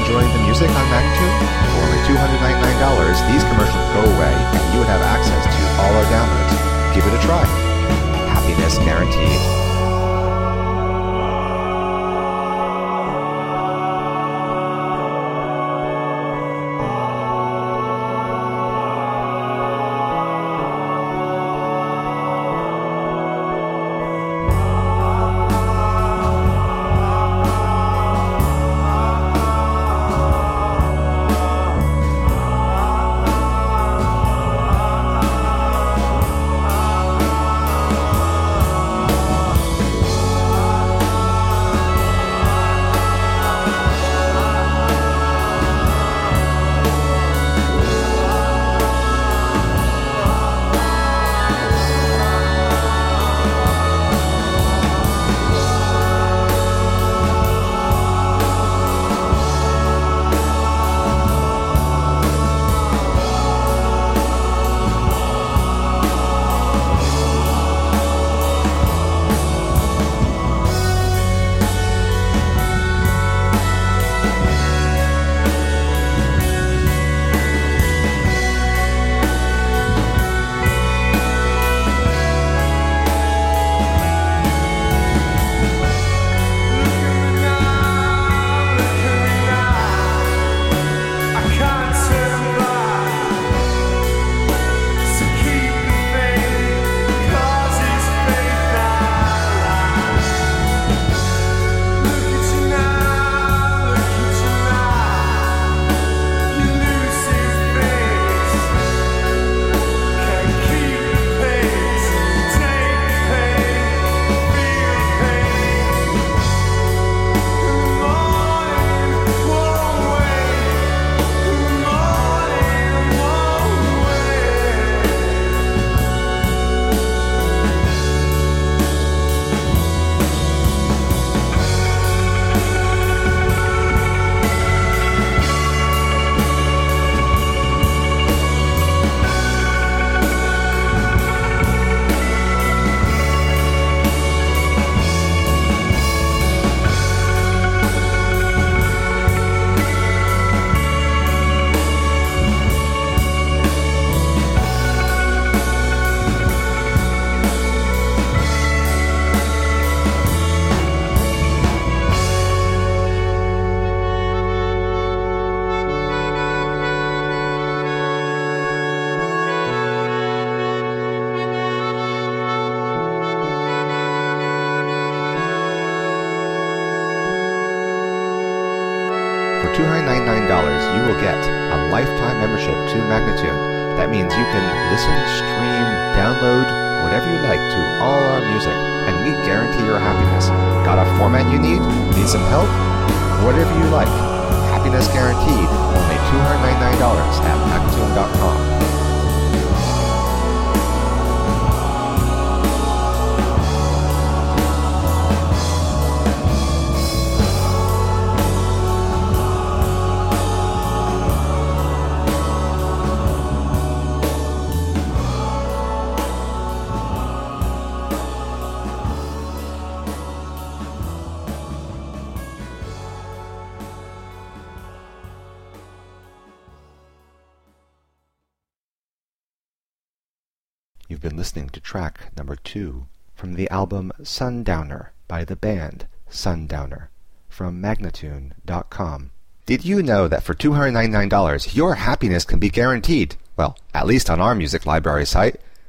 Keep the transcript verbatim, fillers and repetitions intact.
enjoying the music on Magnitude? For only two hundred ninety-nine dollars, these commercials go away and you would have access to all our downloads. Give it a try. Happiness guaranteed. two hundred ninety-nine dollars, you will get a lifetime membership to Magnitude. That means you can listen, stream, download, whatever you like to all our music, and we guarantee your happiness. Got a format you need? Need some help? Whatever you like. Happiness guaranteed. Only two hundred ninety-nine dollars at Magnitude dot com. You've been listening to track number two from the album Sundowner by the band Sundowner from Magnatune dot com. Did you know that for two hundred ninety-nine dollars your happiness can be guaranteed? Well, at least on our music library site.